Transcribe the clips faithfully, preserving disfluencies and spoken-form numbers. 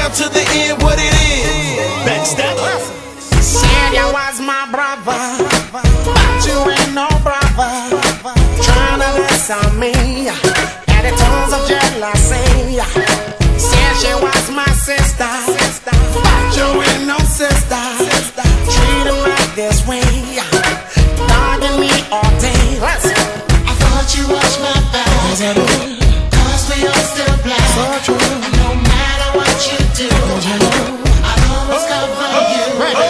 down to the end, what it is. Backstabber. Said you was my brother, but you ain't no brother. Tryna mess on me, attitudes of jealousy. Said she was my sister, but you ain't no sister. Treat her like this way, dogging me all day. Listen, I thought you watched my back, cause we all still black. so true. And no matter what you do, I'll always cover you.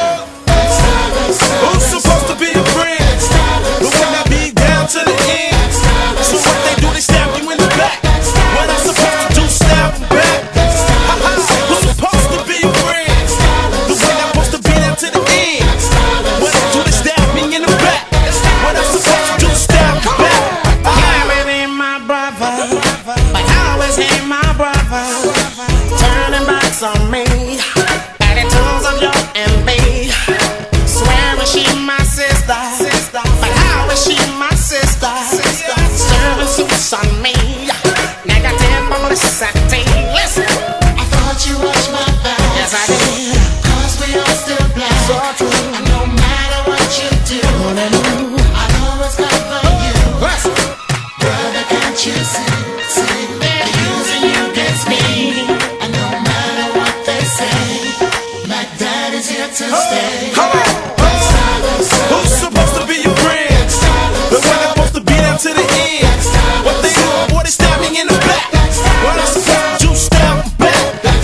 Who's supposed to be a friend? But when I be down to the end, so what they do, they stab you in the back. What I'm supposed to do, stab them back. Who's supposed to be a friend? But when I'm supposed to be down to the end, what they do, they stab me in the back. What I'm supposed to do, stab them back. Gary ain't my brother, but I always ain't my brother. Turning backs on me, attitudes of your envy. Swearing she my sister, but how is she my sister? Serving suits on me, negative publicity. Listen, I thought you watched my back, yes I did. cause we all still black. So true. And no matter what you do, I'll always cover you. Listen, Brother, can't you see, see, they're using you against me. And no matter what they say, my dad is here to stay. Come on. Who's supposed to be your friend? But when I'm supposed to be down to the end, what they do, boy, they stab me in the back. What I'm supposed to do, stab them back.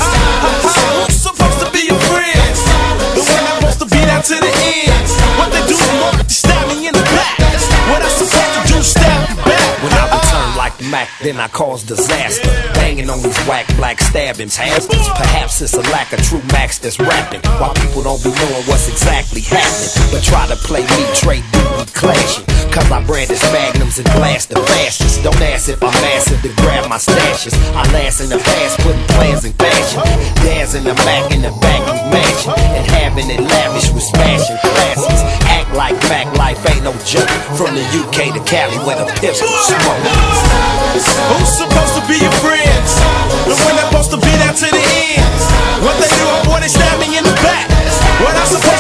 Who's supposed to be your friend? But when I'm supposed to be down to the end, what they do, boy, they stab me in the back. What I'm supposed to do, stab them back. When I return like Mac, then I cause disaster. Banging on these whack black stabbings, hastings. Perhaps it's a lack of true Max that's rapping, while people don't be knowing what's exactly happening, but try to play me, trade duty clashing. Cause I brandish magnums and blast the fastest. Don't ask if I'm massive to grab my stashes. I last in the past, putting plans in fashion. Daz in the back, in the back we matching, and having it lavish with smashing classes. Act like Mac life ain't no joke. From the U K to Cali where the pistol smoke. Who's supposed to be your friends? But when I'm supposed to be down to the end, what they do, boy, they stab me in the back. What I'm supposed